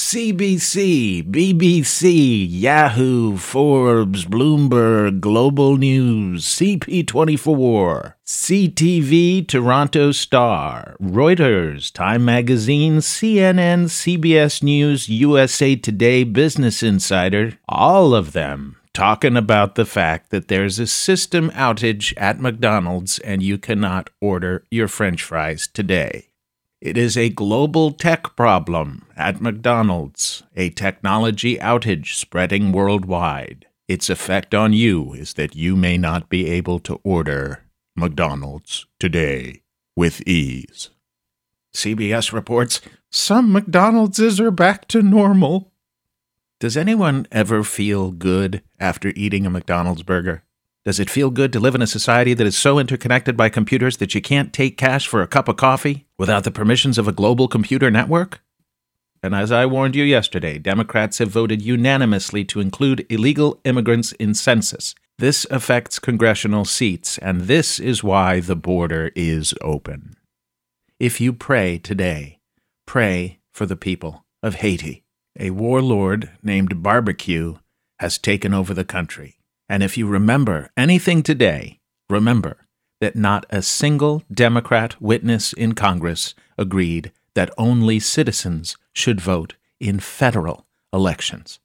CBC, BBC, Yahoo, Forbes, Bloomberg, Global News, CP24, CTV, Toronto Star, Reuters, Time Magazine, CNN, CBS News, USA Today, Business Insider, all of them talking about the fact that there's a system outage at McDonald's and you cannot order your French fries today. It is a global tech problem at McDonald's, a technology outage spreading worldwide. Its effect on you is that you may not be able to order McDonald's today with ease. CBS reports, some McDonald's are back to normal. Does anyone ever feel good after eating a McDonald's burger? Does it feel good to live in a society that is so interconnected by computers that you can't take cash for a cup of coffee without the permissions of a global computer network? And as I warned you yesterday, Democrats have voted unanimously to include illegal immigrants in census. This affects congressional seats, and this is why the border is open. If you pray today, pray for the people of Haiti. A warlord named Barbecue has taken over the country. And if you remember anything today, remember that not a single Democrat witness in Congress agreed that only citizens should vote in federal elections.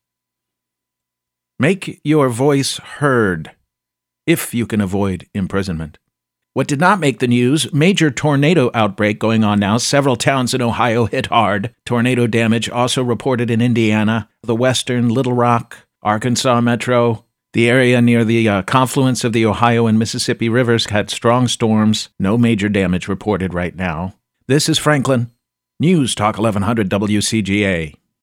Make your voice heard if you can avoid imprisonment. What did not make the news, major tornado outbreak going on now. Several towns in Ohio hit hard. Tornado damage also reported in Indiana, the western Little Rock, Arkansas metro. The area near the confluence of the Ohio and Mississippi rivers had strong storms. No major damage reported right now. This is Franklin. News Talk 1100 WCGA.